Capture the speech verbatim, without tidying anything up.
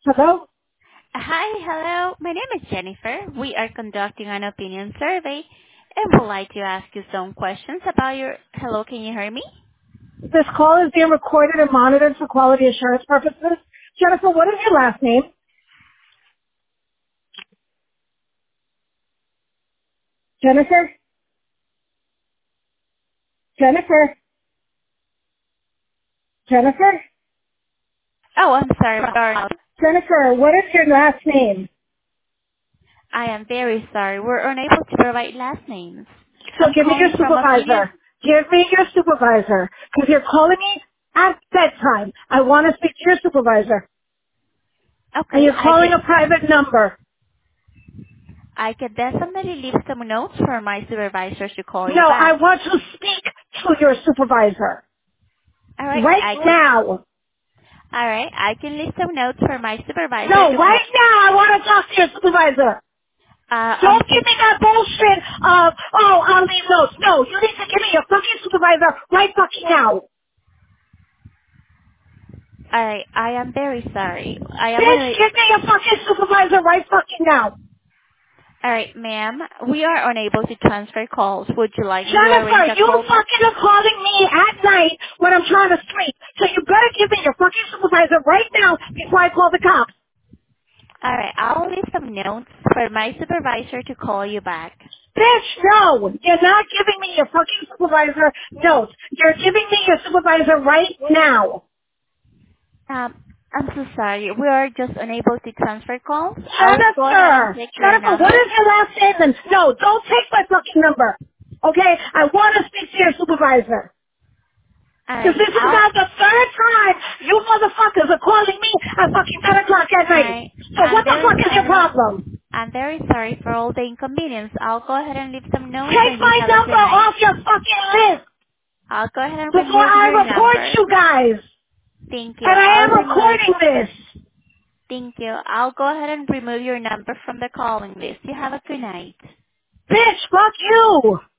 Hello? Hi, hello. My name is Jennifer. We are conducting an opinion survey and would like to ask you some questions about your... Hello, can you hear me? This call is being recorded and monitored for quality assurance purposes. Jennifer, what is your last name? Jennifer? Jennifer? Jennifer? Oh, I'm sorry. sorry. Jennifer, what is your last name? I am very sorry. We're unable to provide last names. So I'm give me your calling from opinion... supervisor. Give me your supervisor. Because you're calling me at bedtime. I want to speak to your supervisor. And Okay, you're I calling can... a private number. I can definitely leave some notes for my supervisors to call you No, I back. want to speak to your supervisor. All right, Right I can... now. All right, I can leave some notes for my supervisor No, to call... right now I want to talk to your supervisor. Uh, I'm Don't so... give me that bullshit of, oh, I'll leave notes. No, you need to give me your fucking supervisor right fucking now. All right, I am very sorry. I am Bitch, on... give me your fucking supervisor right fucking now. All right, ma'am. We are unable to transfer calls. Would you like me to Jennifer, arrange a you call back? fucking are calling me at night when I'm trying to sleep. So you better give me your fucking supervisor right now before I call the cops. All right, I'll leave some notes for my supervisor to call you back. Bitch, no. You're not giving me your fucking supervisor notes. You're giving me your supervisor right now. Um, I'm so sorry. We are just unable to transfer calls. I'll go ahead and Jennifer! take your Jennifer, what number. is your last name then? No, don't take my fucking number. Okay? I want to speak to your supervisor. All Because right, this is I'll. now the third time you motherfuckers are calling me at fucking ten o'clock at All night. right, So I'm what the very fuck is your sorry. problem? I'm very sorry for all the inconvenience. I'll go ahead and leave some notes, Take and you my have a number good night. off your fucking list I'll go ahead and before remove I your report number. you guys. Thank you. And I I'll am remove. recording this. Thank you. I'll go ahead and remove your number from the calling list. You have a good night. Bitch, fuck you.